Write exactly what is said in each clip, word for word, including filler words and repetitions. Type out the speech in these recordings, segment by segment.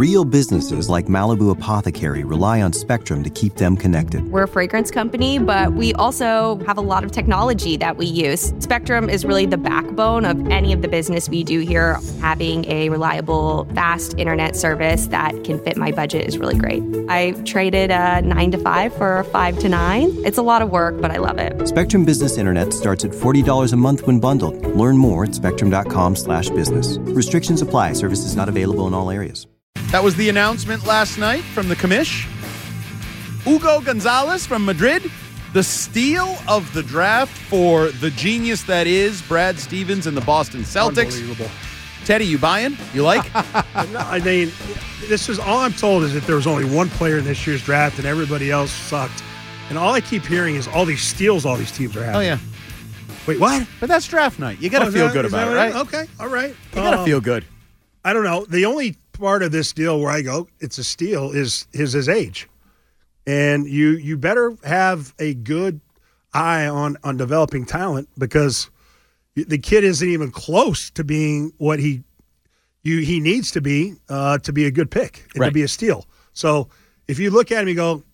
Real businesses like Malibu Apothecary rely on Spectrum to keep them connected. We're a fragrance company, but we also have a lot of technology that we use. Spectrum is really the backbone of any of the business we do here. Having a reliable, fast internet service that can fit my budget is really great. I traded a nine to five for a five to nine. It's a lot of work, but I love it. Spectrum Business Internet starts at forty dollars a month when bundled. Learn more at spectrum.com slash business. Restrictions apply. Services not available in all areas. That was the announcement last night from the commish. Hugo Gonzalez from Madrid, the steal of the draft for the genius that is Brad Stevens and the Boston Celtics. Unbelievable. Teddy, you buying? You like? No, I mean, this is all I'm told is that there was only one player in this year's draft and everybody else sucked. And all I keep hearing is all these steals all these teams are having. Oh, yeah. Wait, what? But that's draft night. You got to Oh, feel that- good is about that it, what right? Okay, all right. You got to Um, feel good. I don't know. The only part of this deal where I go, it's a steal, is is his age. And you you better have a good eye on, on developing talent because the kid isn't even close to being what he you he needs to be uh, to be a good pick and Right. to be a steal. So if you look at him, you go,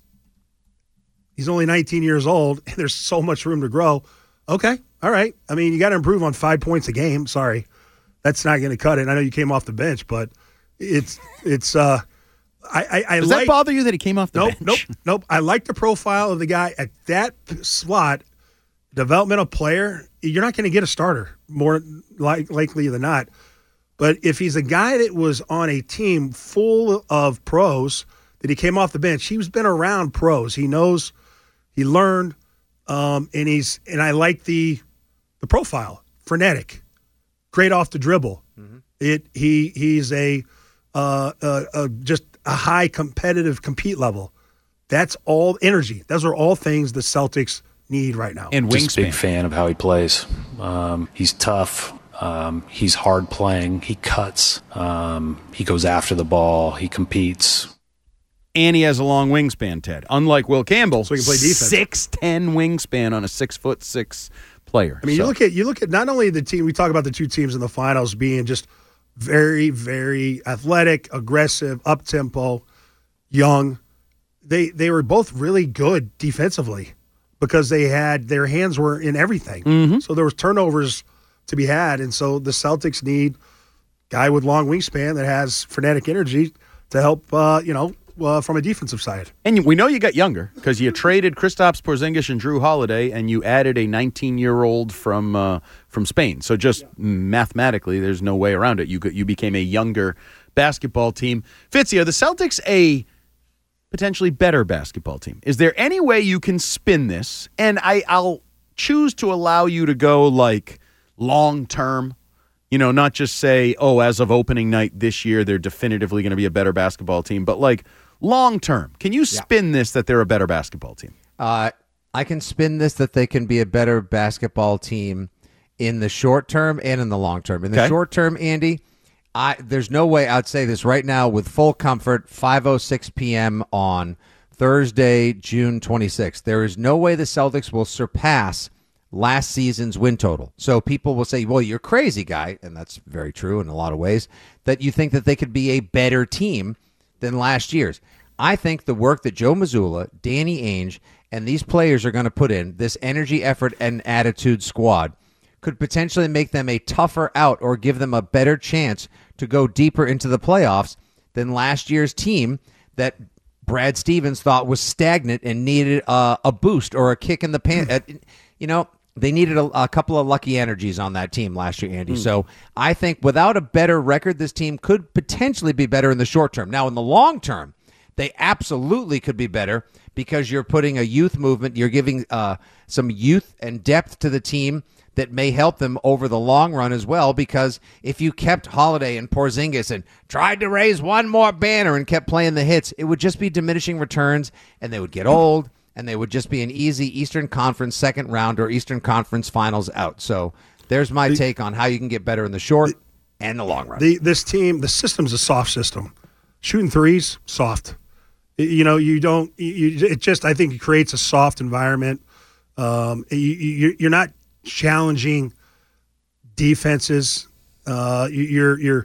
he's only nineteen years old, and there's so much room to grow. Okay, all right. I mean, you got to improve on five points a game. Sorry, that's not going to cut it. I know you came off the bench, but it's it's. Uh, I I, I Does like, that bother you that he came off the nope, bench? Nope, nope. I like the profile of the guy at that slot. Developmental player, you're not going to get a starter more like, likely than not. But if he's a guy that was on a team full of pros, that he came off the bench, he's been around pros. He knows, he learned, um, and he's and I like the the profile. Frenetic, great off the dribble. Mm-hmm. It he he's a, uh, uh, uh, just a high competitive compete level. That's all energy. Those are all things the Celtics need right now. And Just a wingspan. big fan of how he plays. Um, he's tough. Um, he's hard playing. He cuts. Um, he goes after the ball. He competes. And he has a long wingspan, Ted. Unlike Will Campbell, So he can play defense. six ten wingspan on a six foot six player. I mean, So- you look at you look at not only the team. We talk about the two teams in the finals being just very, very athletic, aggressive, up tempo, young. They they were both really good defensively because they had their hands were in everything. Mm-hmm. So there was turnovers to be had, and so the Celtics need a guy with long wingspan that has frenetic energy to help. Uh, you know. Uh, from a defensive side. And we know you got younger because you traded Kristaps Porzingis and Drew Holiday, and you added a nineteen-year-old from uh, from Spain. So just mathematically, there's no way around it. You you became a younger basketball team. Fitzy, are the Celtics a potentially better basketball team? Is there any way you can spin this? And I, I'll choose to allow you to go like long-term. You know, not just say, oh, as of opening night this year, they're definitively going to be a better basketball team, but like long term. Can you spin this that they're a better basketball team? Uh, I can spin this that they can be a better basketball team in the short term and in the long term. In the Okay. short term, Andy, I there's no way I'd say this right now with full comfort, five oh six p.m. on Thursday, June twenty-sixth. There is no way the Celtics will surpass last season's win total. So people will say, well, you're crazy, guy, and that's very true in a lot of ways, that you think that they could be a better team than last year's. I think the work that Joe Mazzulla, Danny Ainge, and these players are going to put in, this energy, effort, and attitude squad, could potentially make them a tougher out or give them a better chance to go deeper into the playoffs than last year's team that Brad Stevens thought was stagnant and needed uh, a boost or a kick in the pants. You know, they needed a, a couple of lucky energies on that team last year, Andy. Mm. So I think without a better record, this team could potentially be better in the short term. Now, in the long term, they absolutely could be better because you're putting a youth movement. You're giving uh, some youth and depth to the team that may help them over the long run as well, because if you kept Holiday and Porzingis and tried to raise one more banner and kept playing the hits, it would just be diminishing returns, and they would get old, and they would just be an easy Eastern Conference second round or Eastern Conference finals out. So there's my the, take on how you can get better in the short the, and the long run. The, this team, the system's a soft system. Shooting threes, soft. You know, you don't. You, it just, I think, it creates a soft environment. Um, you, you, you're not challenging defenses. Uh, you're you're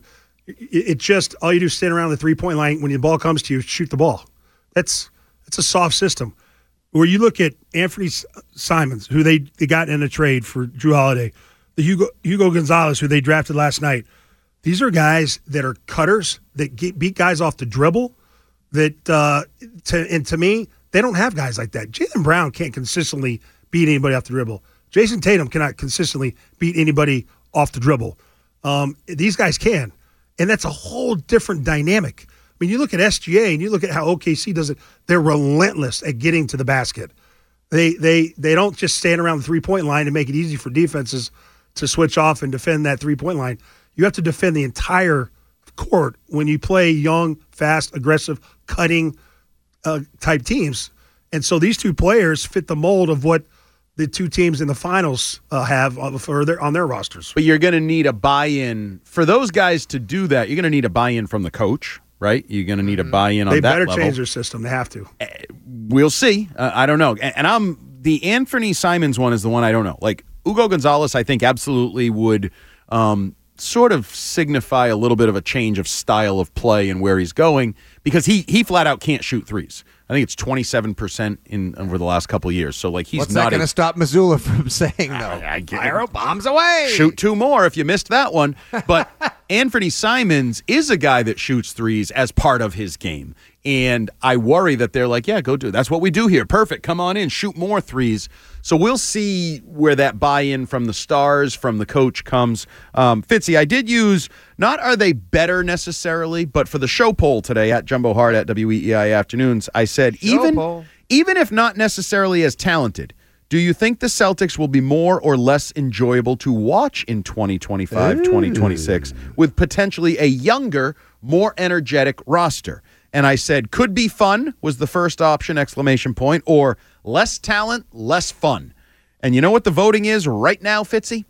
It, it just all you do is stand around the three point line. When the ball comes to you, shoot the ball. That's that's a soft system. Where you look at Anthony Simons, who they, they got in a trade for Drew Holiday, the Hugo Hugo Gonzalez, who they drafted last night. These are guys that are cutters that get, beat guys off the dribble. That uh, to, and to me, they don't have guys like that. Jaylen Brown can't consistently beat anybody off the dribble. Jason Tatum cannot consistently beat anybody off the dribble. Um, these guys can, and that's a whole different dynamic. I mean, you look at S G A and you look at how O K C does it. They're relentless at getting to the basket. They they they don't just stand around the three point line and make it easy for defenses to switch off and defend that three point line. You have to defend the entire court when you play young, fast, aggressive, cutting uh, type teams. And so these two players fit the mold of what the two teams in the finals uh, have for their, on their rosters. But you're going to need a buy-in. For those guys to do that, you're going to need a buy-in from the coach, right? You're going to need a buy-in on they that better level. change their system. They have to. We'll see. Uh, I don't know. And, and I'm the Anthony Simons one is the one I don't know. Like, Hugo Gonzalez, I think, absolutely would um, sort of signify a little bit of a change of style of play and where he's going, because he he flat out can't shoot threes. I think it's twenty-seven percent in over the last couple of years. So, like, he's What's not that going to stop Missoula from saying, though? I, I get Fire bombs away. Shoot two more if you missed that one. But Anthony Simons is a guy that shoots threes as part of his game. And I worry that they're like, yeah, go do it. That's what we do here. Perfect. Come on in. Shoot more threes. So we'll see where that buy-in from the stars, from the coach comes. Um, Fitzy, I did use, not are they better necessarily, but for the show poll today at Jumbo Hard at W E E I Afternoons, I said, Show even, poll. even if not necessarily as talented, do you think the Celtics will be more or less enjoyable to watch in twenty twenty-five, twenty twenty-six with potentially a younger, more energetic roster? And I said, could be fun was the first option, exclamation point, or less talent, less fun. And you know what the voting is right now, Fitzy?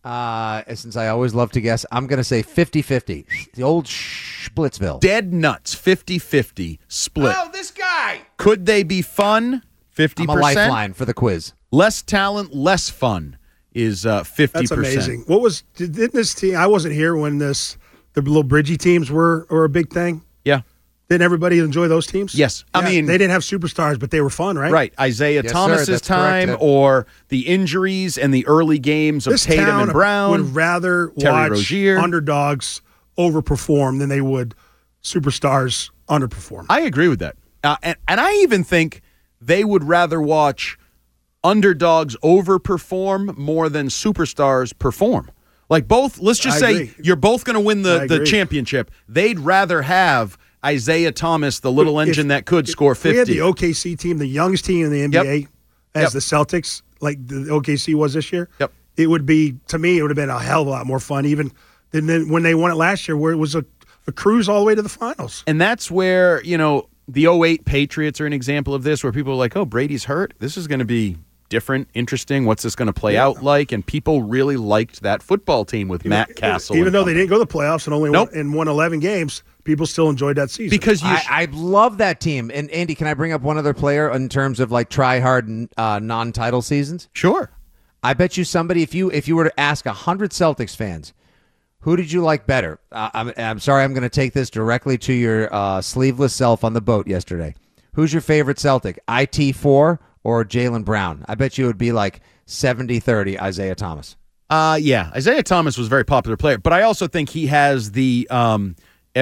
Uh, since I always love to guess, I'm going to say fifty-fifty. The old Splitsville. Dead nuts, fifty-fifty split. Oh, this guy. Could they be fun? fifty percent. I'm a lifeline for the quiz. Less talent, less fun is uh, fifty percent. That's amazing. What was, didn't this team, I wasn't here when this, the little Bridgie teams were, were a big thing. Yeah. Didn't everybody enjoy those teams? Yes. Yeah, I mean, they didn't have superstars, but they were fun, right? Right. Isaiah Yes, sir. Thomas's That's time, correct. or the injuries and the early games of This Tatum town and Brown. would rather Terry watch Rozier. underdogs overperform than they would superstars underperform. I agree with that. Uh, and, and I even think they would rather watch underdogs overperform more than superstars perform. Like both, let's just I say agree. you're both going to win the, I the agree. championship. They'd rather have Isaiah Thomas, the little If- engine that could if score We had fifty. the O K C team, the youngest team in the N B A, Yep. as Yep. the Celtics, like the O K C was this year. Yep. It would be, to me, it would have been a hell of a lot more fun, even than than when they won it last year, where it was a, a cruise all the way to the finals. And that's where, you know, the oh eight Patriots are an example of this, where people are like, oh, Brady's hurt. This is going to be different, interesting. What's this going to play out like? And people really liked that football team with Matt Castle. Even and though they company. didn't go to the playoffs and only Nope. won, and won eleven games, people still enjoyed that season. Because you I, sh- I love that team. And Andy, can I bring up one other player in terms of like try hard uh, non-title seasons? Sure. I bet you somebody, if you if you were to ask a hundred Celtics fans, who did you like better? Uh, I'm I'm sorry, I'm going to take this directly to your uh, sleeveless self on the boat yesterday. Who's your favorite Celtic? I T four or Jaylen Brown? I bet you it would be like seventy thirty Isaiah Thomas. Uh, yeah, Isaiah Thomas was a very popular player, but I also think he has the um,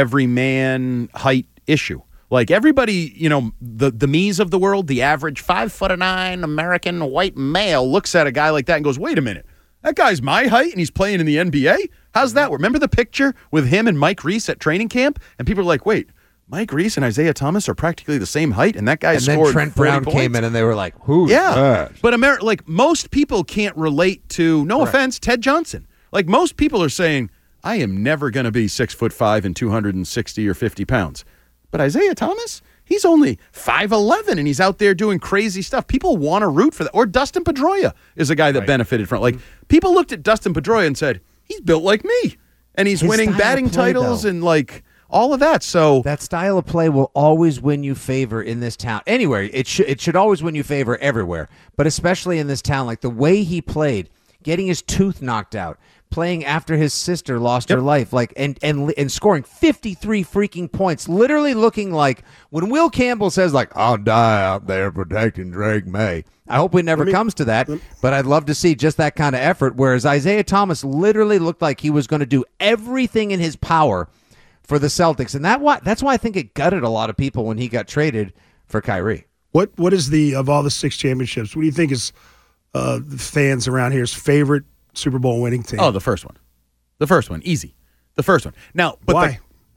everyman height issue. Like everybody, you know, the the me's of the world, the average five foot nine American white male looks at a guy like that and goes, "Wait a minute, that guy's my height and he's playing in the N B A. How's that work?" Remember the picture with him and Mike Reese at training camp, and people are like, "Wait, Mike Reese and Isaiah Thomas are practically the same height, and that guy And scored then Trent forty Brown points?" came in and they were like, who's Yeah, that? but Amer- like most people can't relate to. No offense, Ted Johnson. Like most people are saying, I am never going to be six foot five and two hundred and sixty or fifty pounds. But Isaiah Thomas, he's only five eleven and he's out there doing crazy stuff. People want to root for that. Or Dustin Pedroia is a guy that benefited from it. Like people looked at Dustin Pedroia and said, he's built like me, and he's His winning style of batting play, titles though. and like all of that. So That style of play will always win you favor in this town. Anywhere, it should it should always win you favor everywhere, but especially in this town. Like the way he played, getting his tooth knocked out, playing after his sister lost Yep. her life, like and and and scoring fifty-three freaking points, literally looking like when Will Campbell says like I'll die out there protecting Drake May. I hope it never me- comes to that, but I'd love to see just that kind of effort. Whereas Isaiah Thomas literally looked like he was going to do everything in his power for the Celtics, and that why that's why I think it gutted a lot of people when he got traded for Kyrie. What what is the of all the six championships? What do you think is uh, the fans around here's favorite Super Bowl winning team? Oh, the first one. The first one. Easy. The first one. Now, but Why?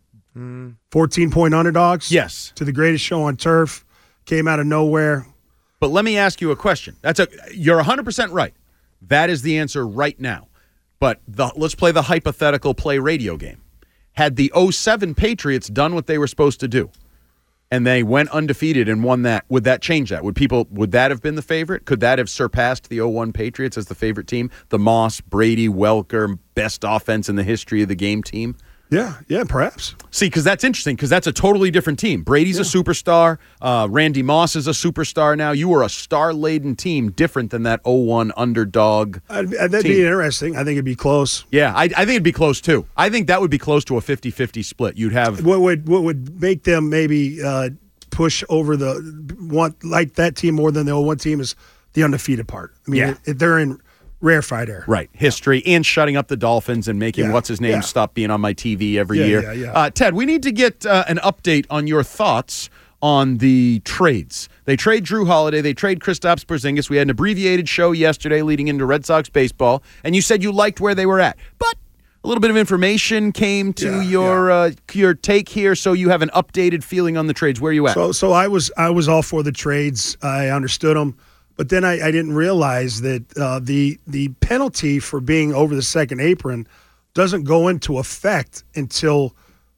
the- fourteen-point underdogs? Yes. To the greatest show on turf. Came out of nowhere. But let me ask you a question. That's a you're one hundred percent right. That is the answer right now. But the, let's play the hypothetical play radio game. Had the oh seven Patriots done what they were supposed to do, and they went undefeated and won that, would that change that? Would people would that have been the favorite? Could that have surpassed the oh one Patriots as the favorite team? The Moss, Brady, Welker, best offense in the history of the game team? Yeah, yeah, perhaps. See, because that's interesting, because that's a totally different team. Brady's a superstar. Uh, Randy Moss is a superstar now. You were a star-laden team, different than that oh one underdog I'd, that'd team. be interesting. I think it'd be close. Yeah, I, I think it'd be close, too. I think that would be close to a fifty-fifty split. You'd have... What would what would make them maybe uh, push over the want like that team more than the oh one team is the undefeated part. I mean, Yeah. if they're in rarefied air. Right, history, and shutting up the Dolphins and making Yeah, what's-his-name yeah. stop being on my T V every Yeah, year. yeah, yeah. Uh, Ted, we need to get uh, an update on your thoughts on the trades. They trade Drew Holiday. They trade Kristaps Porzingis. We had an abbreviated show yesterday leading into Red Sox baseball, and you said you liked where they were at. But a little bit of information came to Yeah, your yeah. Uh, your take here, so you have an updated feeling on the trades. Where are you at? So so I was I was all for the trades. I understood them, but then I, I didn't realize that uh, the the penalty for being over the second apron doesn't go into effect until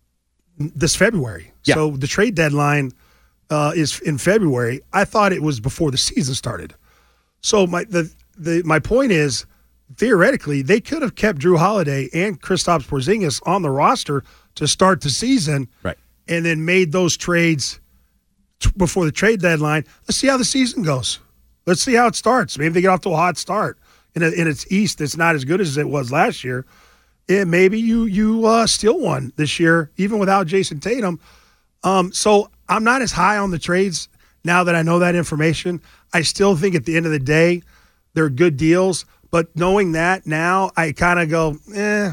this February. Yeah. So the trade deadline uh, is in February. I thought it was before the season started. So my the, the my point is, theoretically, they could have kept Drew Holiday and Kristaps Porzingis on the roster to start the season, Right. and then made those trades t- before the trade deadline. Let's see how the season goes. Let's see how it starts. Maybe they get off to a hot start. In, a, in its East, it's not as good as it was last year. And maybe you you uh, still won this year, even without Jason Tatum. Um, so I'm not as high on the trades now that I know that information. I still think at the end of the day, they're good deals. But knowing that now, I kind of go, eh,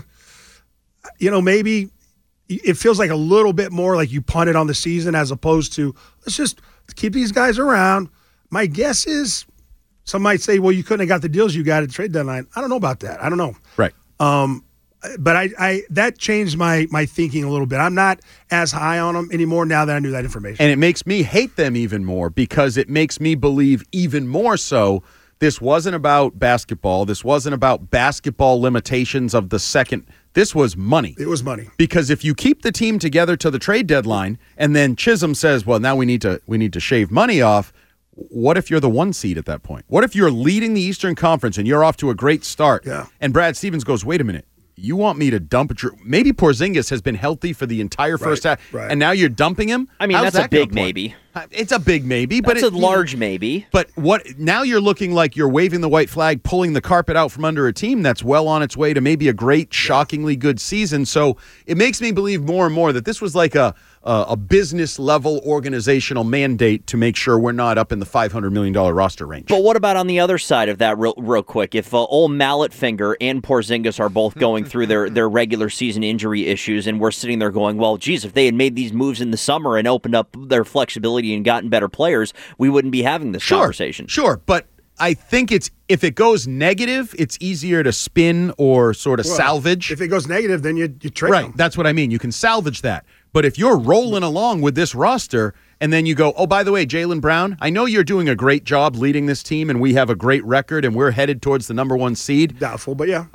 you know, maybe it feels like a little bit more like you punted on the season as opposed to let's just keep these guys around. My guess is some might say, well, you couldn't have got the deals you got at the trade deadline. I don't know about that. I don't know. Right. Um, but I, I that changed my my thinking a little bit. I'm not as high on them anymore now that I knew that information. And it makes me hate them even more because it makes me believe even more so this wasn't about basketball. This wasn't about basketball limitations of the second. This was money. It was money. Because if you keep the team together to the trade deadline and then Chisholm says, well, now we need to we need to shave money off, what if you're the one seed at that point? What if you're leading the Eastern Conference and you're off to a great start? Yeah. And Brad Stevens goes, wait a minute. You want me to dump Drew? Maybe Porzingis has been healthy for the entire first Right, half, right. and now you're dumping him? I mean, How's that's a that gonna big play? maybe. It's a big maybe, but That's it, a large maybe. But what now you're looking like you're waving the white flag, pulling the carpet out from under a team that's well on its way to maybe a great, shockingly good season. So it makes me believe more and more that this was like a a, a business level organizational mandate to make sure we're not up in the five hundred million dollars roster range. But what about on the other side of that real, real quick? If uh, old Mallet Finger and Porzingis are both going through their, their regular season injury issues and we're sitting there going, well, geez, if they had made these moves in the summer and opened up their flexibility and gotten better players, we wouldn't be having this sure, conversation. Sure, but I think it's if it goes negative, it's easier to spin or sort of Well, salvage. If it goes negative, then you you trade Right, them. that's what I mean. You can salvage that. But if you're rolling along with this roster and then you go, oh, by the way, Jaylen Brown, I know you're doing a great job leading this team and we have a great record and we're headed towards the number one seed. Doubtful, but yeah.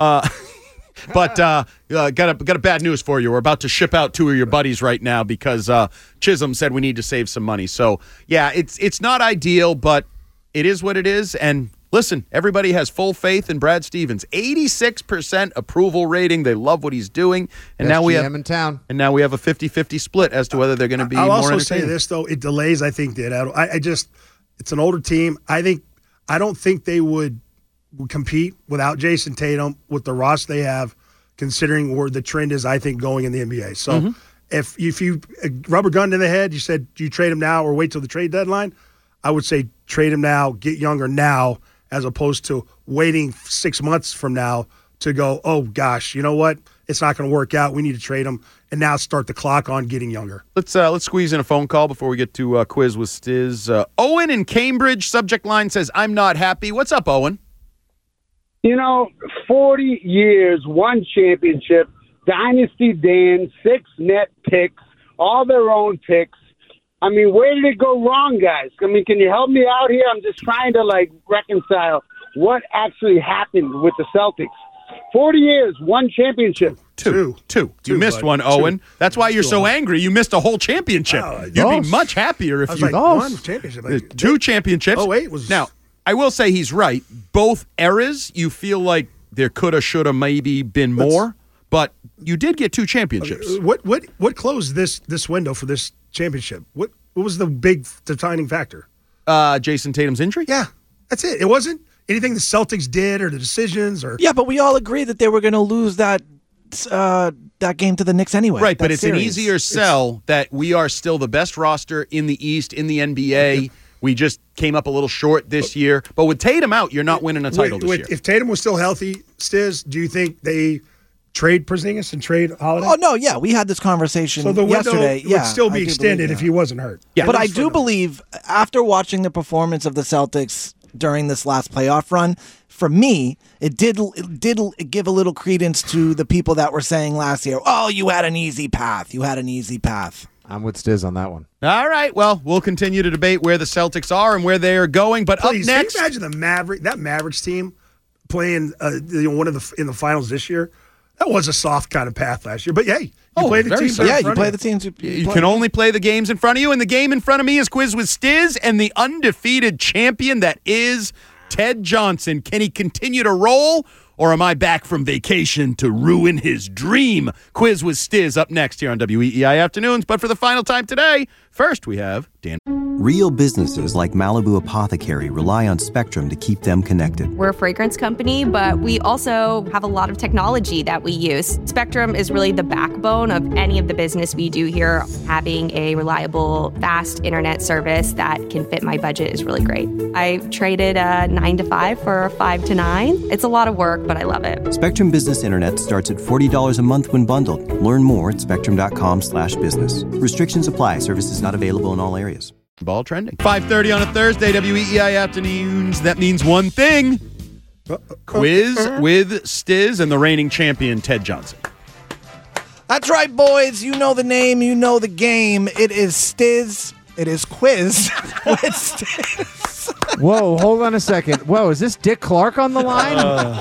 But uh, uh, got a got a bad news for you. We're about to ship out two of your buddies right now because uh, Chisholm said we need to save some money. So yeah, it's it's not ideal, but it is what it is. And listen, everybody has full faith in Brad Stevens. eighty-six percent approval rating. They love what he's doing, and Best now we G M have in town. and now we have a fifty-fifty split as to whether they're going to be I'll more also say entertaining. this though: it delays. I think did. I, I just it's an older team. I think I don't think they would compete without Jason Tatum with the roster they have, considering where the trend is, I think, going in the N B A. So mm-hmm. if if you uh, rubber gun to the head, you said, do you trade him now or wait till the trade deadline? I would say trade him now, get younger now, as opposed to waiting six months from now to go, oh, gosh, you know what? It's not going to work out. We need to trade him, and now start the clock on getting younger. Let's uh, let's squeeze in a phone call before we get to uh, Quiz with Stiz. Uh, Owen in Cambridge, subject line says, I'm not happy. What's up, Owen? You know, forty years, one championship, Dynasty Dan, six net picks, all their own picks. I mean, where did it go wrong, guys? I mean, can you help me out here? I'm just trying to, like, reconcile what actually happened with the Celtics. forty years, one championship. Two. Two. Two. You Two, missed bud. one, Owen. Two. That's why you're Two, so Owen. angry. You missed a whole championship. Oh, You'd yes. be much happier if I was you like, one championship. Uh, Like, two championships. Oh, wait, was Now, I will say he's right. Both eras, you feel like there coulda, shoulda, maybe been more, but you did get two championships. What what what closed this this window for this championship? What what was the big defining factor? Uh, Jason Tatum's injury? Yeah, that's it. It wasn't anything the Celtics did or the decisions or Yeah, but we all agreed that they were going to lose that uh, that game to the Knicks anyway. Right, but that it's an series. easier sell that we are still the best roster in the East, in the N B A. We just came up a little short this year. But with Tatum out, you're not winning a title Wait, this wait, year. if Tatum was still healthy, Stiz, do you think they trade Porzingis and trade Holiday? Oh no, yeah, we had this conversation so the window yesterday. would Yeah, still I be do extended believe if that. he wasn't hurt. Yeah. But At I least for do now. believe, after watching the performance of the Celtics during this last playoff run, for me, it did it did give a little credence to the people that were saying last year, "Oh, you had an easy path. You had an easy path." I'm with Stiz on that one. All right, well, we'll continue to debate where the Celtics are and where they are going. But Please, up next, can you imagine the Maverick that Mavericks team playing uh, you know, one of the in the finals this year? That was a soft kind of path last year. But hey, you Oh, play the very teams. soft. that are Yeah, in you front play of the teams. You, you play. can only play the games in front of you, and the game in front of me is Quiz with Stiz and the undefeated champion that is Ted Johnson. Can he continue to roll, or am I back from vacation to ruin his dream? Quiz with Stiz up next here on W E E I Afternoons. But for the final time today, first we have Dan. Real businesses like Malibu Apothecary rely on Spectrum to keep them connected. We're a fragrance company, but we also have a lot of technology that we use. Spectrum is really the backbone of any of the business we do here. Having a reliable, fast internet service that can fit my budget is really great. I traded a nine to five for a five to nine. It's a lot of work, but I love it. Spectrum Business Internet starts at forty dollars a month when bundled. Learn more at spectrum.com slash business. Restrictions apply. Services not available in all areas. Ball trending. five thirty on a Thursday, W E E I Afternoons. That means one thing. Quiz with Stiz and the reigning champion, Ted Johnson. That's right, boys. You know the name. You know the game. It is Stiz. It is Quiz with Stiz. Whoa, hold on a second. Whoa, is this Dick Clark on the line?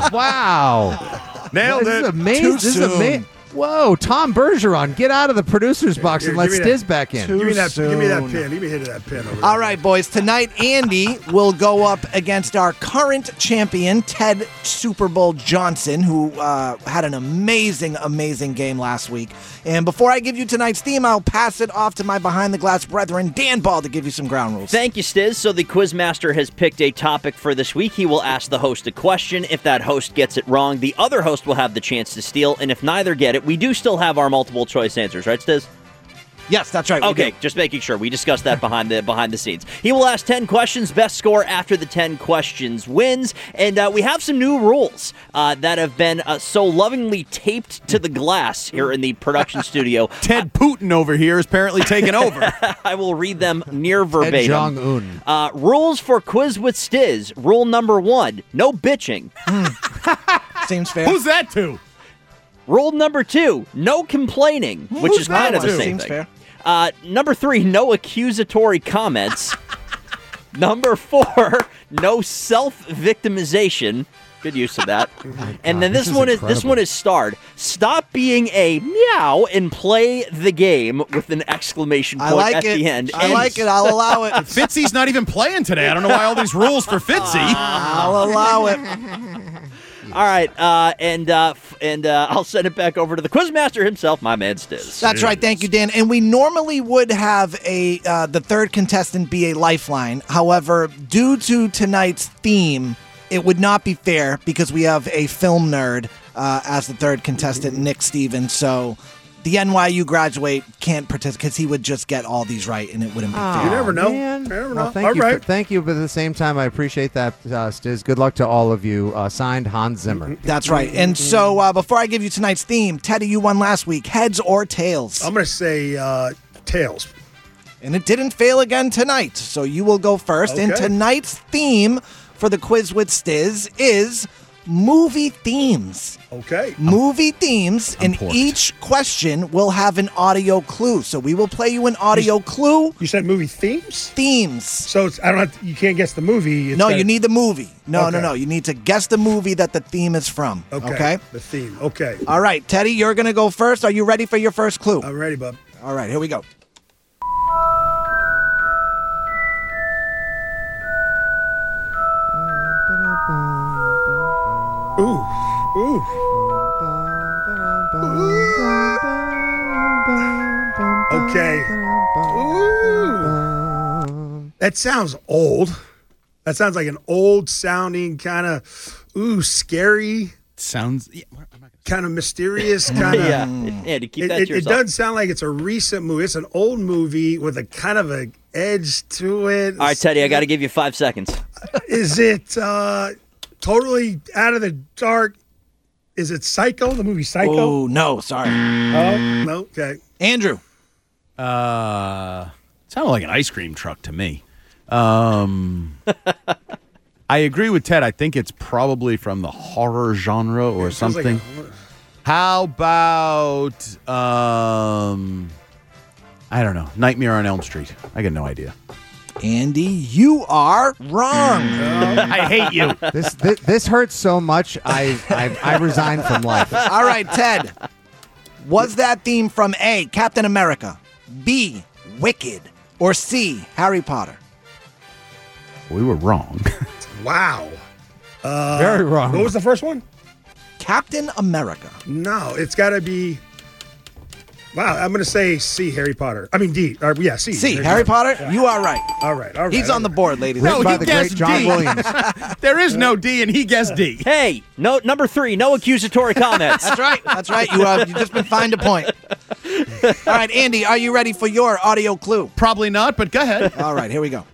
Wow. Nailed This is it. amazing. Too This is soon. amazing. Whoa, Tom Bergeron, get out of the producer's box Here, and let give me Stiz that. back in. Too Give me that. Give me that soon. pin. Give me a hit of that pin. Over All there. right, boys. Tonight, Andy will go up against our current champion, Ted Super Bowl Johnson, who uh, had an amazing, amazing game last week. And before I give you tonight's theme, I'll pass it off to my behind-the-glass brethren, Dan Ball, to give you some ground rules. Thank you, Stiz. So the Quizmaster has picked a topic for this week. He will ask the host a question. If that host gets it wrong, the other host will have the chance to steal. And if neither get it, we do still have our multiple choice answers, right, Stiz? Yes, that's right. we Okay, do. just making sure. We discussed that behind the behind the scenes. He will ask ten questions. Best score after the ten questions wins. And uh, we have some new rules uh, that have been uh, so lovingly taped to the glass here in the production studio. Ted Putin over here is apparently taking over. I will read them near verbatim. Jong-un. Uh, rules for Quiz with Stiz. Rule number one, no bitching. Seems fair. Who's that to? Rule number two, no complaining, which Who's is that kind of the one? same Seems thing. fair. Uh, number three, no accusatory comments. Number four, no self-victimization. Good use of that. and then God, this, this is one is this incredible. one is starred. Stop being a meow and play the game with an exclamation I point like at it. the end. I And- like it. I'll allow it. Fitzy's not even playing today. I don't know why all these rules for Fitzy. I'll allow it. All right, uh, and uh, f- and uh, I'll send it back over to the Quizmaster himself, my man Stiz. That's right. Thank you, Dan. And we normally would have a uh, the third contestant be a lifeline. However, due to tonight's theme, it would not be fair because we have a film nerd uh, as the third contestant, Nick Stevens. So the N Y U graduate can't participate because he would just get all these right, and it wouldn't be Oh, fair. You never know. man. You never Well, know. thank All you. right. For, thank you, but at the same time, I appreciate that, uh, Stiz. Good luck to all of you. Uh, signed, Hans Zimmer. That's right. And so uh, before I give you tonight's theme, Teddy, you won last week. Heads or tails? I'm going to say uh, tails. And it didn't fail again tonight, so you will go first. And Okay. tonight's theme for the Quiz with Stiz is movie themes. Okay. Movie themes, I'm and porked. each question will have an audio clue. So we will play you an audio clue. You said movie themes? Themes. So it's, I don't have to, you can't guess the movie. It's No, gotta- you need the movie. No, no, Okay. no. You need to guess the movie that the theme is from. Okay. Okay? The theme. Okay. All right, Teddy, you're going to go first. Are you ready for your first clue? I'm ready, bub. All right, here we go. Ooh. Ooh. Okay. Ooh. That sounds old. That sounds like an old sounding kind of, ooh, scary, Sounds. Yeah, I'm not gonna- kind of mysterious, kind of. Yeah, yeah. To keep It, that it, to it yourself. doesn't sound like it's a recent movie. It's an old movie with a kind of a edge to it. All right, Teddy, I got to give you five seconds. Is it uh, totally out of the dark? Is it Psycho? The movie Psycho? Oh, no, sorry. Oh, no. Okay. Andrew. Uh, sounded like an ice cream truck to me. Um, I agree with Ted. I think it's probably from the horror genre or Sounds like something. a- How about um, I don't know, Nightmare on Elm Street? I got no idea. Andy, you are wrong. I hate you. This, this this hurts so much. I I, I resign from life. All right, Ted. Was that theme from A, Captain America, B, Wicked, or C, Harry Potter? We were wrong. Wow. Uh, Very wrong. What was the first one? Captain America. No, it's got to be. Wow, I'm going to say C, Harry Potter. I mean D. Or, yeah, C. C, Harry Potter? You are right. All right, all right. He's all on the right. board, ladies. No, by he the great guessed John D. Williams. There is no D, and he guessed D. Hey, no number three, no accusatory comments. That's right. That's right. You uh, you've just been fined a point. All right, Andy, are you ready for your audio clue? Probably not, but go ahead. All right, here we go.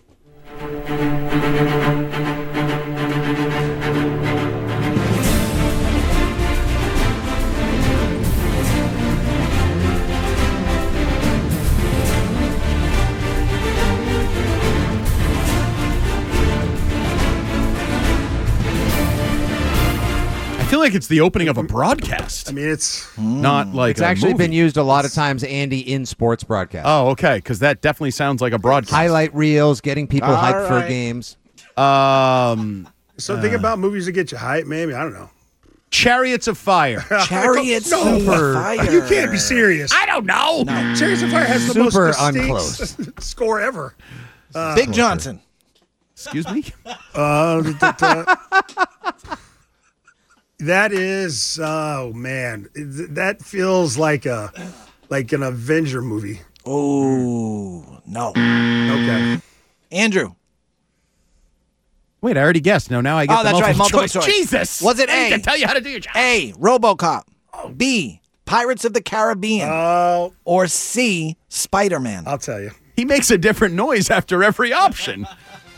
I feel like it's the opening of a broadcast, I mean, it's. not like It's a actually movie. been used a lot of times, Andy, in sports broadcasts. Oh, okay, because that definitely sounds like a broadcast. Highlight reels, getting people All hyped right. for games. Um, So think about movies that get you hype, maybe. I don't know. Chariots of Fire. Chariots No, of Fire. You can't be serious. I don't know. Chariots of Fire has the Super most unclose. distinct score ever. Big Johnson. Excuse me. Uh, d- d- d- that is, oh man, It- that feels like a like an Avenger movie. Oh, no. Okay. Andrew. Wait, I already guessed. No, now I get Oh, the that's right, multiple multiple choice. choice. Jesus. Was it I need A? to tell you how to do your job. A, RoboCop. B, Pirates of the Caribbean. Oh, or C, Spider-Man. I'll tell you. He makes a different noise after every option.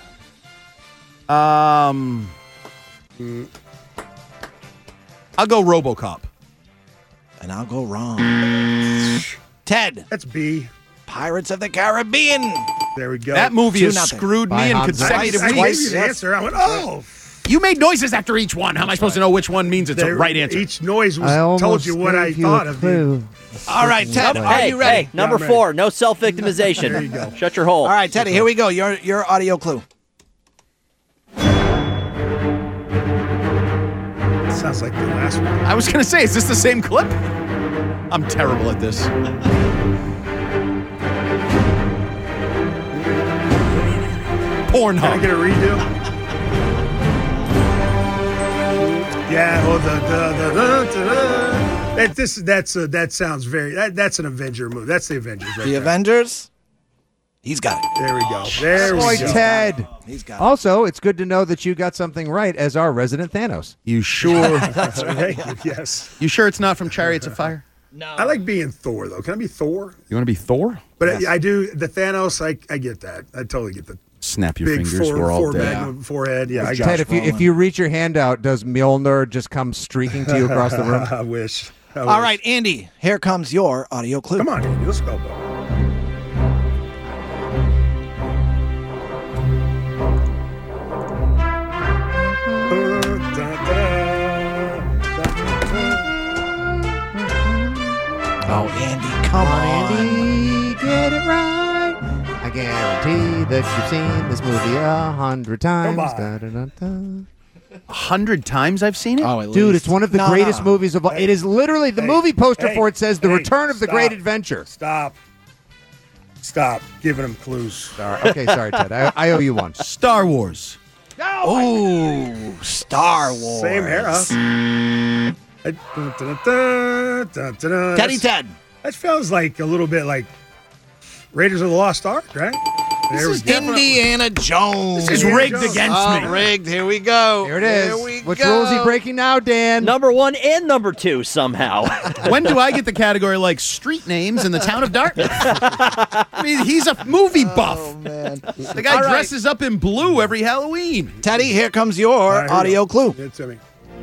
Um, I'll go RoboCop. And I'll go wrong. Ted, That's B. Pirates of the Caribbean. There we go. That movie Two has nothing. screwed By me in Hans Zimmer. consecutive I gave weeks. you the answer. I went, oh. You made noises after each one. How am I supposed to know which one means it's There- a right answer? Each noise was I told almost you what I gave you thought a of. clue. All right, Ted, are hey, you ready? hey, number Yeah, I'm ready. four, no self-victimization. There you go. Shut your hole. All right, Teddy, here we go. Your your audio clue. Sounds like the last one. I was going to say, is this the same clip? I'm terrible at this. Can I Pornhub. get a redo? Yeah. Oh, the the the. the, the. That this that's uh, that sounds very that that's an Avenger movie. That's the Avengers right The there. Avengers. He's got it. There we go. There we Boy, go. Ted. He's got it. Also, it's good to know that you got something right as our resident Thanos. You sure? That's right. Thank you. Yes. You sure it's not from Chariots of Fire? No. I like being Thor, though. Can I be Thor? You want to be Thor? But I, I do the Thanos. I, I get that. I totally get the Snap your big fingers. four, We're all four dead. magnum forehead. Yeah, I Ted, got if you, if you reach your hand out, does Mjolnir just come streaking to you across the room? I wish. I All wish. right, Andy, here comes your audio clue. Come on, Andy. Let's go, bro. Oh, Andy, come on. Andy, get it right. I guarantee that you've seen this movie a hundred times. Come on. Da-da-da-da. A hundred times I've seen it. Oh, at Dude, least. it's one of the No, greatest no. movies of all. It is literally the Hey, movie poster hey, for it says The hey, Return of the stop. Great Adventure. Stop. Stop giving him clues. Sorry. Okay, sorry, Ted. I, I owe you one. Star Wars. Ooh, Star Wars. Same era. Teddy Ted. That feels like a little bit like Raiders of the Lost Ark, right? This There is we go. Indiana Jones. This is rigged against Oh, me. rigged. Here we go. Here it is. Here we Which go. rule is he breaking now, Dan? Number one and number two somehow. When do I get the category like street names in the town of Dartmouth? I mean, he's a movie buff. Oh, man. The guy All right. dresses up in blue every Halloween. Teddy, here comes your All right, here we audio go. clue. Give it to me.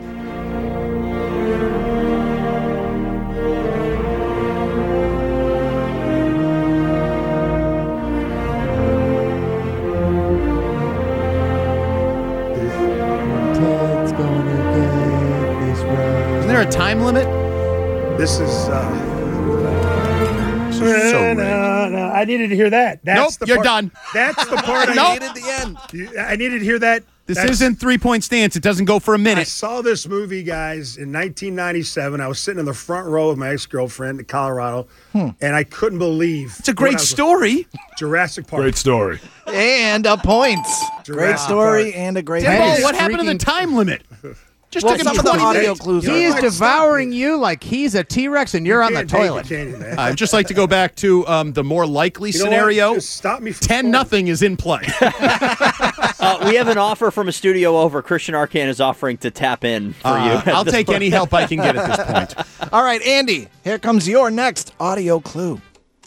Ted's gonna get this right. Isn't there a time limit? This is. Uh, This is so rigged. no, no, I needed to hear that. That's Nope, the you're part, done. That's the part I Nope. needed. Needed the end. You- I needed to hear that. This That's- isn't three point stance. It doesn't go for a I minute. saw this movie, guys, in nineteen ninety-seven. I was sitting in the front row with my ex-girlfriend in Colorado, and I couldn't believe It's a what great I was- story. Jurassic Park. story. And a point. Great Jurassic story Park. and a great Ted Well, is what happened to the freaking- time limit? Just Well, took him some of the twenty audio minutes. clues You are He know is what? devouring you like he's a T-Rex and you're on the Can't take it, toilet. can you, man? I'd just like to go back to um, the more likely You know what? scenario. Just stop me from Ten scoring. nothing is in play. uh, we have an offer from a studio over. Christian Arcan is offering to tap in for Uh, you. at I'll this take point. any help I can get at this point. All right, Andy, here comes your next audio clue.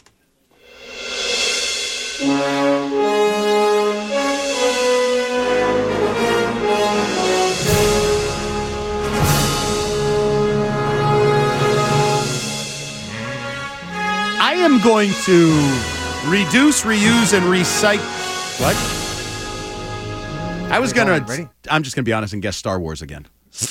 I am going to reduce, reuse, and recycle. What? I was gonna. Ready? I'm just gonna be honest and guess Star Wars again.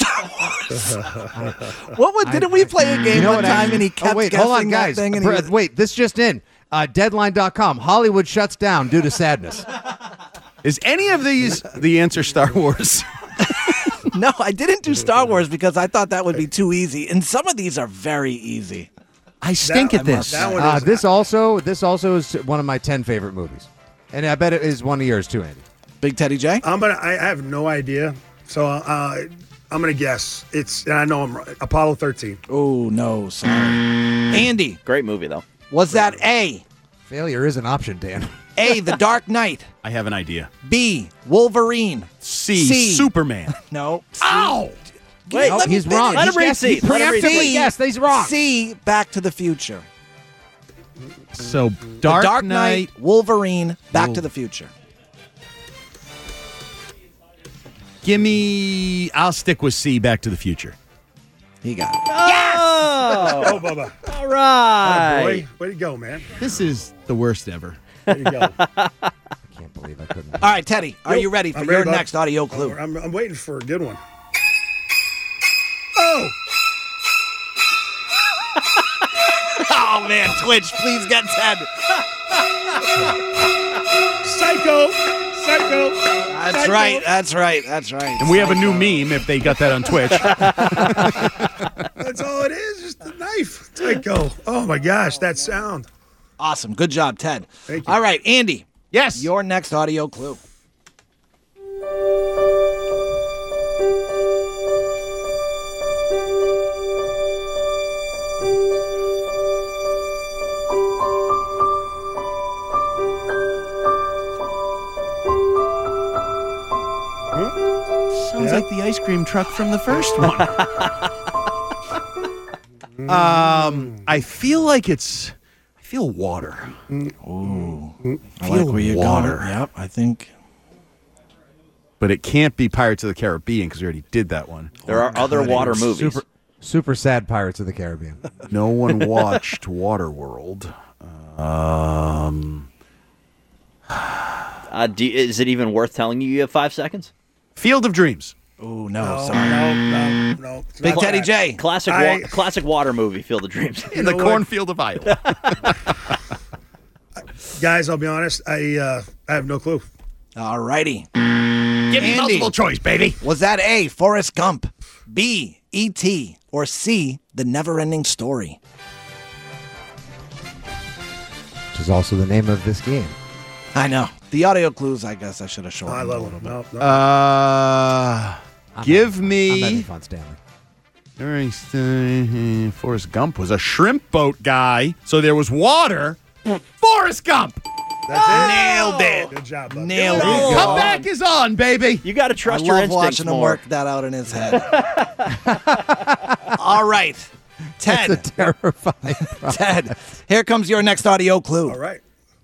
What was, didn't we play a game You know one what, time actually- and he kept oh, wait, guessing hold on, guys. that thing? And he Br- was- wait, this just in. Uh, Deadline dot com. Hollywood shuts down due to sadness. Is any of these the answer Star Wars? No, I didn't do Star Wars because I thought that would be too easy. And some of these are very easy. I stink That- at this. that one Uh, is- this also this also is one of my ten favorite movies. And I bet it is one of yours too, Andy. Big Teddy J? I'm gonna. I I have no idea. So uh, I'm gonna guess. It's. And I know I'm right. Apollo thirteen. Oh, no, sorry. Andy, Great movie, though. was that A? Failure is an option, Dan. A, The Dark Knight. I have an idea. B, Wolverine. C. C. Superman. No. Ow! Wait, No, let me he's wrong. finish. Let He's him read guessed- C. He Let him read preemptively C. guessed that he's wrong. C, Back to the Future. So The Dark, Dark Knight. Knight, Wolverine, Back Wol- to the Future. Give me. I'll stick with C. Back to the Future. He got it. Oh, Oh, Bubba. all right. Boy, way to go, man. This is the worst ever. There you go. I can't believe I couldn't. All right, Teddy, are Nope. you ready for I'm your bud. next audio clue? I'm, I'm waiting for a good one. Oh, Oh, man, Twitch, please get Ted. Psycho, Psycho. That's Psycho. right, that's right, that's right. And we have a new meme if they got that on Twitch. That's all it is. Just a knife. Psycho. Oh my gosh, that sound. Awesome, good job, Ted. Thank you. All right, Andy, Yes. your next audio clue. Sounds like the ice cream truck from the first one. um, I feel like it's. I feel water. Ooh, I feel like where you're water. going. Yep, I think. But it can't be Pirates of the Caribbean because we already did that one. There are other water movies. Super, super sad Pirates of the Caribbean. No one watched Waterworld. Um, Uh, do, is it even worth telling you you have five seconds? Field of Dreams. Oh no, No, sorry. no, no, no. It's Big not Teddy that. J. Classic, I- wa- classic water movie, Field of Dreams. In the know what? cornfield of Iowa. Guys, I'll be honest. I uh, I have no clue. All righty. Give me Andy. multiple choice, baby. Was that A, Forrest Gump, B, E T, or C, The Never-Ending Story? Which is also the name of this game. I know. The audio clues, I guess I should have shown. I love them. No, no. Uh, I'm give having- I'm me. having fun, Stanley. Uh, Forrest Gump was a shrimp boat guy, so there was water. Forrest Gump. That's it. Nailed it. Good job, bud. Nailed it. go. Comeback is on, baby. You got to I trust your love instincts watching him more. work that out in his head. All right. That's a Ted, terrifying problem. Ted, here comes your next audio clue. All right.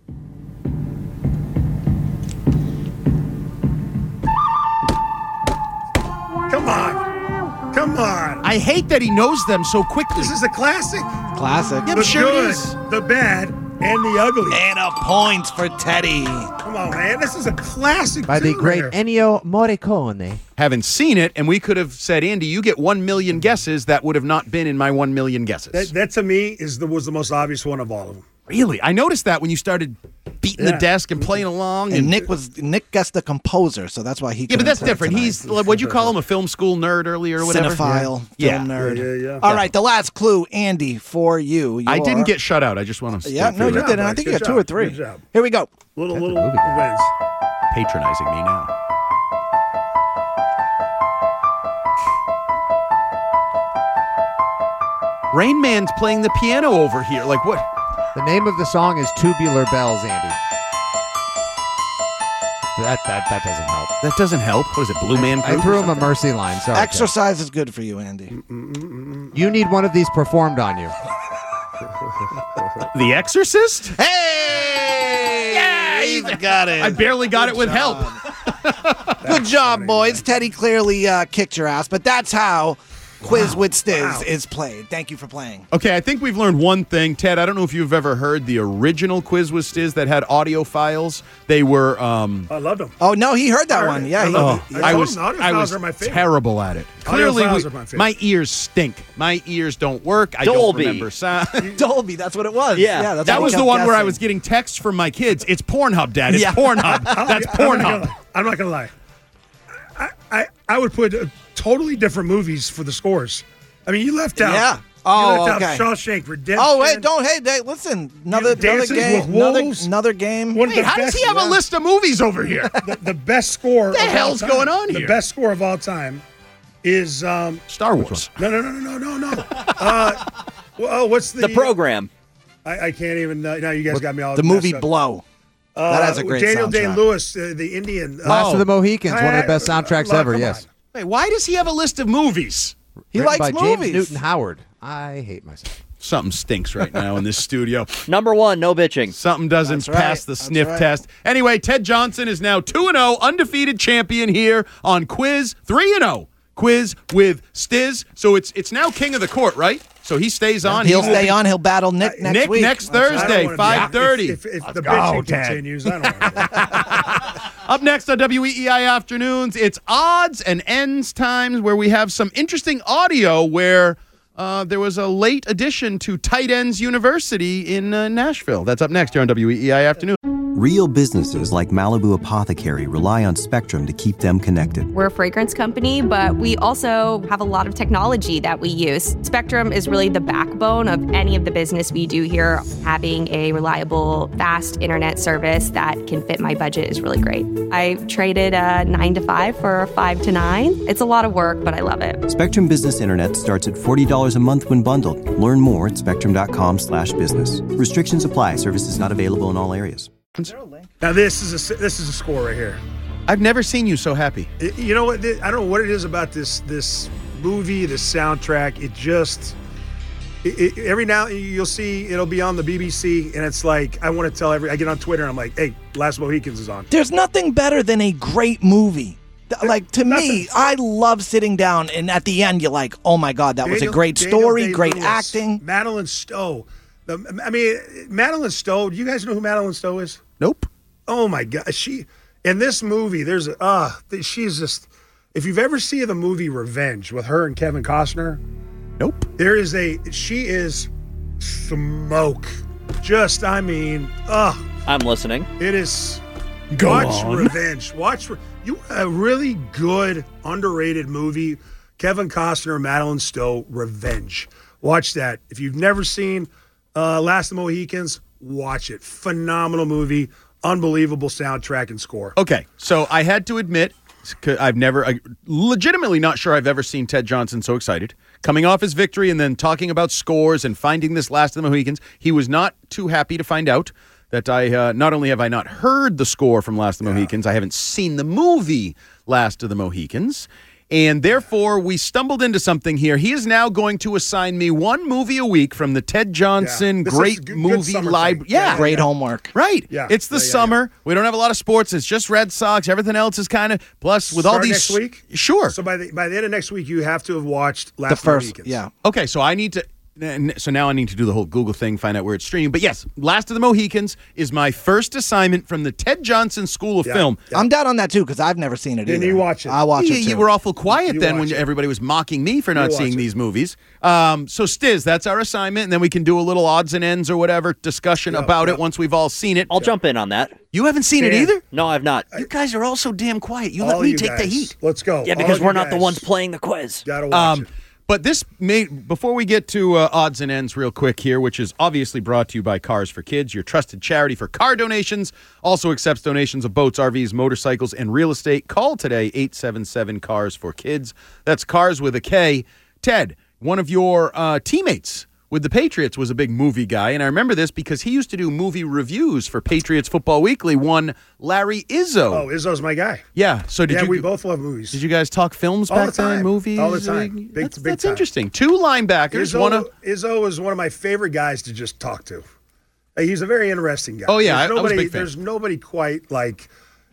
Come on. Come on. I hate that he knows them so quickly. This is a classic. Classic. Yeah, The sure it good, is. the bad, and the ugly. And a point for Teddy. Come on, man. This is a classic. By the tune great right Ennio Morricone. Haven't seen it, and we could have said, Andy, you get one million guesses. That would have not been in my one million guesses. That, that to me is the was the most obvious one of all of them. Really? I noticed that when you started beating Yeah. the desk and playing along. And Nick was Nick guessed the composer, so that's why he. Yeah, but couldn't that's play different. tonight. He's, like, what'd you call him, a film school nerd earlier or whatever? cinephile, Yeah. film Yeah. nerd. Yeah, yeah, yeah. All right, the last clue, Andy, for you. I Your- didn't get shut out. I just want to Yeah, no, you job, didn't. I Mike. think you Good got two job. or three. Good job. Here we go. Little, That's a little movie. wins. patronizing me now. Rain Man's playing the piano over here. Like what? The name of the song is Tubular Bells, Andy. That that that doesn't help. That doesn't help. What is it, Blue Man I Group? threw him a mercy line. Sorry. Ted. Exercise is good for you, Andy. You need one of these performed on you. The Exorcist? Hey! Yeah, he's got it. I barely got it with help. Good job, boys. Teddy clearly uh, kicked your ass, but that's how Quiz with Stiz Wow. is played. Thank you for playing. Okay, I think we've learned one thing. Ted, I don't know if you've ever heard the original Quiz with Stiz that had audio files. They were um I loved them. Oh, no, he heard that I heard one. it. Yeah, I he, loved it. I told was him the audio I files was are my favorite. terrible at it. Audio Clearly, files we- are my favorite. my ears stink. My ears don't work. I Dolby. don't remember sound. Dolby, that's what it was. Yeah. yeah that's That what he was the kept one where I guessing. was getting texts from my kids. It's Pornhub, Dad. It's Yeah. Pornhub. That's I'm not, Pornhub. gonna, I'm not gonna lie. I, I, I would put uh, totally different movies for the scores. I mean, you left out. Yeah. You Oh, left okay. out Shawshank Redemption. Oh, wait, don't, hey, hey listen. Another, another Dances game. with Another, Wolves. another game. One of Wait, the how does best, he have a list of movies over here? The, the best score. The of all hell's time- going on The here? best score of all time is um. Star Wars. No, no, no, no, no, no, no. uh, well, what's the The program. I, I can't even. Uh, now you guys got me all. The movie messed up. Blow. Uh, that has a great Daniel soundtrack. Day-Lewis, uh, the Indian. Uh, Last of the Mohicans, one of the I- best soundtracks uh, ever. come Yes. on. Wait, why does he have a list of movies? He Written likes by movies. James Newton Howard. I hate myself. Something stinks right now in this studio. Number one, no bitching. Something doesn't That's right. pass the That's sniff right. test. Anyway, Ted Johnson is now two and oh, undefeated champion here on Quiz three and oh. Quiz with Stiz. So it's it's now king of the court, right? So he stays on. He'll He will stay be- on. He'll battle Nick next Nick week. next I don't Thursday, wanna be- five thirty. If, if, if the go, bitching Ted. continues, I don't know. Up next on W E E I Afternoons, it's odds and ends times where we have some interesting audio where uh, there was a late addition to Tight Ends University in uh, Nashville. That's up next here on W E E I Afternoon. Real businesses like Malibu Apothecary rely on Spectrum to keep them connected. We're a fragrance company, but we also have a lot of technology that we use. Spectrum is really the backbone of any of the business we do here. Having a reliable, fast internet service that can fit my budget is really great. I traded a nine to five for a five to nine. It's a lot of work, but I love it. Spectrum Business Internet starts at forty dollars a month when bundled. Learn more at spectrum.com slash business. Restrictions apply. Services not available in all areas. Now this is a this is a score right here. I've never seen you so happy. It- you know what? th- I don't know what it is about this this movie, this soundtrack. It just it, it, every now you'll see it'll be on the B B C, and it's like I want to tell every. I get on Twitter, and I'm like, "Hey, Last Mohicans is on." There's nothing better than a great movie. Th- Like, to me, I love sitting down, and at the end, you're like, oh my God, that was a Daniel- great Daniel story, Day-Lewis, great acting. Madeline Stowe. The, I mean, Madeline Stowe. Do you guys know who Madeline Stowe is? Nope. Oh my God, she in this movie. There's a uh, she's just. If you've ever seen the movie Revenge with her and Kevin Costner, Nope. there is a she is smoke. Just I mean, ugh. I'm listening. It is. Go watch on. Revenge. Watch you a really good underrated movie. Kevin Costner, Madeline Stowe, Revenge. Watch that. If you've never seen uh, Last of the Mohicans, watch it. Phenomenal movie. Unbelievable soundtrack and score. Okay, so I had to admit, 'cause I've never, I, legitimately not sure I've ever seen Ted Johnson so excited. Coming off his victory and then talking about scores and finding this Last of the Mohicans, he was not too happy to find out that I, uh, not only have I not heard the score from Last of the Mohicans, I haven't seen the movie Last of the Mohicans. And therefore, we stumbled into something here. He is now going to assign me one movie a week from the Ted Johnson Yeah. This is Great good- good Movie summer Library. thing. Yeah, Yeah. Great homework. Right. Yeah. It's the Yeah, yeah, summer. We don't have a lot of sports. It's just Red Sox. Everything else is kind of plus with all Start these next week? Sure. So by the by the end of next week, you have to have watched Last The of the first, Mohicans. yeah. Okay, so I need to n- so now I need to do the whole Google thing, find out where it's streaming. But yes, Last of the Mohicans is my first assignment from the Ted Johnson School of Yeah. Film. Yeah. I'm down on that too because I've never seen it Then either. you watch it. I watch you, it too. you were awful quiet You then when watch it. everybody was mocking me for not You seeing watch it. these movies. Um, so Stiz, that's our assignment, and then we can do a little odds and ends or whatever discussion Yeah, about yeah. it once we've all seen it. I'll jump in on that. You haven't seen it Dan. either? No, I've not. You guys are all so damn quiet. You let All me you take the guys. heat. Let's go. Yeah, All because you we're not the guys ones playing the quiz. Gotta watch Um, it. but this may, before we get to uh, odds and ends real quick here, which is obviously brought to you by Cars for Kids, your trusted charity for car donations, also accepts donations of boats, R Vs, motorcycles, and real estate. Call today, eight seven seven, cars for kids. That's Cars with a K. Ted, one of your uh, teammates with the Patriots was a big movie guy, and I remember this because he used to do movie reviews for Patriots Football Weekly, one Larry Izzo. Oh, Izzo's my guy. Yeah, so did yeah, you... we both love movies. Did you guys talk films All back the time. then? Movies? All the time. Big- that's big that's time. interesting. Two linebackers. Izzo, one of Izzo is one of my favorite guys to just talk to. Uh, He's a very interesting guy. Oh, yeah, There's I- I was a nobody, big fan. There's nobody quite like.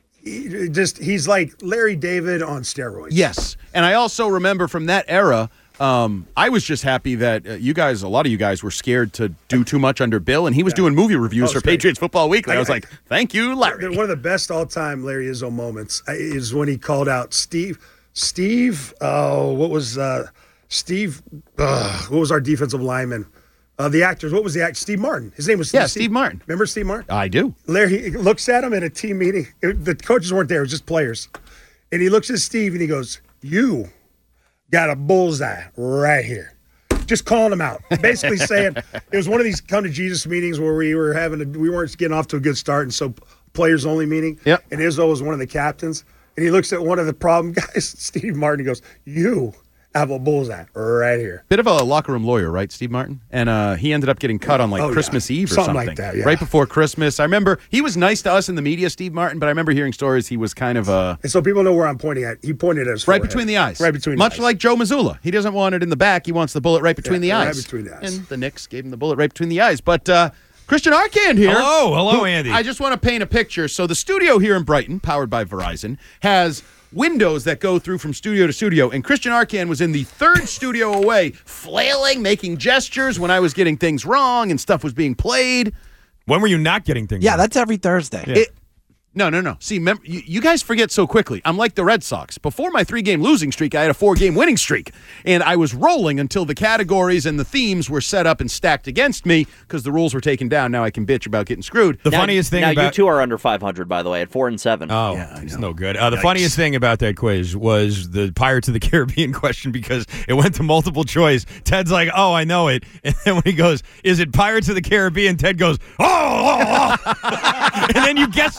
He, just he's like Larry David on steroids. yes, and I also remember from that era. Um, I was just happy that uh, you guys, a lot of you guys, were scared to do too much under Bill, and he was doing movie reviews Oh, for it's great. Patriots Football Weekly. I, I- was like, "Thank you, Larry." One of the best all-time Larry Izzo moments uh, is when he called out Steve. Steve, oh, what was uh, Steve? Uh, what was our defensive lineman? Uh, the actors. What was the act? Steve Martin. His name was Yeah, Steve Martin. Remember Steve Martin? I do. Larry he looks at him at a team meeting. It- the coaches weren't there; it was just players. And he looks at Steve and he goes, "You got a bullseye right here." Just calling him out, basically saying it was one of these come to Jesus meetings where we were having a, we weren't getting off to a good start, and so players only meeting. Yep. And Izzo was one of the captains, and he looks at one of the problem guys, Steve Martin. He goes, "You have a bullseye right here." Bit of a locker room lawyer, right, Steve Martin? And uh, he ended up getting cut on like Oh, yeah. Christmas Eve or Something something. like that, yeah. Right before Christmas. I remember he was nice to us in the media, Steve Martin, but I remember hearing stories he was kind of uh, And so people know where I'm pointing at. He pointed at his right forehead. between the eyes. Right between. Much the eyes. like Joe Mazzulla. He doesn't want it in the back. He wants the bullet right between Yeah, the right eyes. between the eyes. And the Knicks gave him the bullet right between the eyes. But uh, Christian Arcand here. Hello, hello, who- Andy. I just want to paint a picture. So the studio here in Brighton, powered by Verizon, has windows that go through from studio to studio. And Christian Arcand was in the third studio away, flailing, making gestures when I was getting things wrong and stuff was being played. When were you not getting things? Yeah, done? that's every Thursday. Yeah. It, no, no, no. See, mem- you, you guys forget so quickly. I'm like the Red Sox. Before my three-game losing streak, I had a four-game winning streak. And I was rolling until the categories and the themes were set up and stacked against me because the rules were taken down. Now I can bitch about getting screwed. The Now- funniest thing now about you two are under five hundred, by the way, at four and seven. Oh, it's no good. Uh, the funniest thing about that quiz was the Pirates of the Caribbean question because it went to multiple choice. Ted's like, "Oh, I know it," and then when he goes, "Is it Pirates of the Caribbean?" Ted goes, "Oh,", oh, oh." And then you guess something else.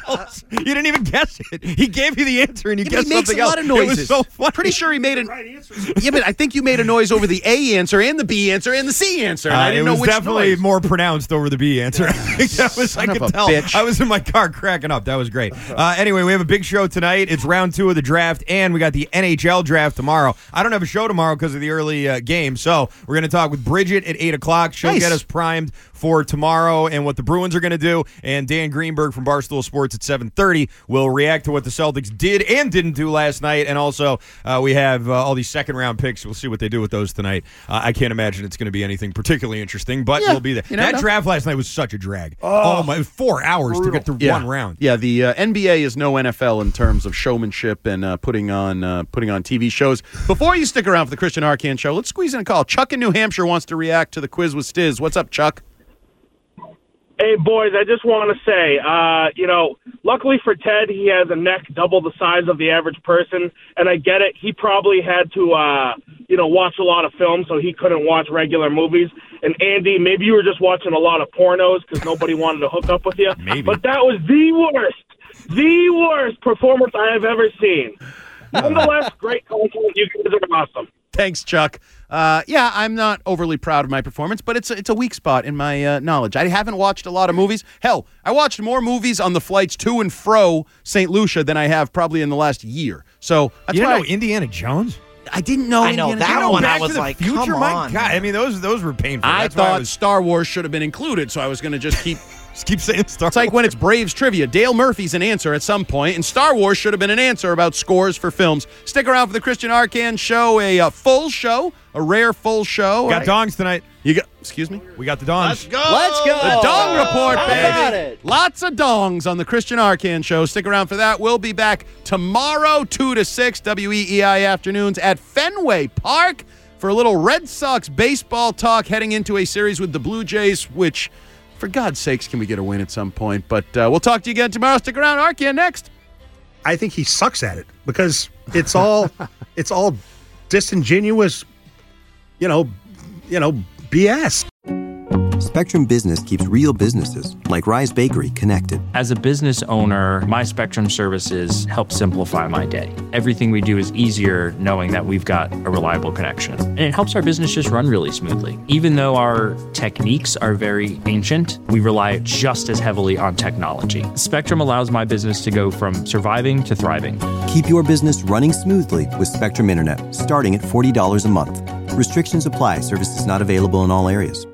else. You didn't even guess it. He gave you the answer and you Yeah, guessed he makes something a else. lot of noises. It was so funny. Pretty sure he made an. Yeah, but I think you made a noise over the A answer and the B answer and the C answer. And Uh, I didn't it know was which definitely noise. more pronounced over the B answer. that was, I Son of could a tell. bitch. I was in my car cracking up. That was great. Uh, anyway, we have a big show tonight. It's round two of the draft, and we got the N H L draft tomorrow. I don't have a show tomorrow because of the early uh, game, so we're going to talk with Bridget at eight o'clock. She'll Nice. get us primed for tomorrow and what the Bruins are going to do, and Dan Greenberg from Barstool Sports at seven thirty will react to what the Celtics did and didn't do last night, and also uh, we have uh, all these second-round picks. We'll see what they do with those tonight. Uh, I can't imagine it's going to be anything particularly interesting, but Yeah, we'll be there. you never That know. draft last night was such a drag. Oh, my, it was four hours to get through Yeah. one round. Yeah, the uh, N B A is no N F L in terms of showmanship and uh, putting on uh, putting on T V shows. Before you stick around for the Christian Arcand show, let's squeeze in a call. Chuck in New Hampshire wants to react to the quiz with Stiz. What's up, Chuck? Hey, boys, I just want to say, uh, you know, luckily for Ted, he has a neck double the size of the average person, and I get it. He probably had to, uh, you know, watch a lot of films, so he couldn't watch regular movies. And, Andy, maybe you were just watching a lot of pornos because nobody wanted to hook up with you. Maybe. But that was the worst, the worst performance I have ever seen. Nonetheless, great content. You guys are awesome. Thanks, Chuck. Uh, yeah, I'm not overly proud of my performance, but it's a, it's a weak spot in my uh, knowledge. I haven't watched a lot of movies. Hell, I watched more movies on the flights to and fro Saint Lucia than I have probably in the last year. So that's You why didn't know Indiana Jones? I, I didn't know. I know, Indiana that Jones. one I Back was to the like, Future? come My on. God, I mean, those those were painful. I That's why thought was, Star Wars should have been included, so I was going to just keep. just keep saying Star It's like when it's Braves trivia. Dale Murphy's an answer at some point, and Star Wars should have been an answer about scores for films. Stick around for the Christian Arcand show, a uh, full show, a rare full show. Got dongs tonight. You got, excuse me? We got the dongs. Let's go. The Dong Report, How baby. about it? Lots of dongs on the Christian Arcand show. Stick around for that. We'll be back tomorrow, two to six, W E E I afternoons at Fenway Park for a little Red Sox baseball talk heading into a series with the Blue Jays, which, for God's sakes, can we get a win at some point? But uh, we'll talk to you again tomorrow. Stick around. Arcand next. I think he sucks at it because it's all it's all disingenuous, you know, you know, B S. Spectrum Business keeps real businesses, like Rise Bakery, connected. As a business owner, my Spectrum services help simplify my day. Everything we do is easier knowing that we've got a reliable connection. And it helps our business just run really smoothly. Even though our techniques are very ancient, we rely just as heavily on technology. Spectrum allows my business to go from surviving to thriving. Keep your business running smoothly with Spectrum Internet, starting at forty dollars a month. Restrictions apply. Services not available in all areas.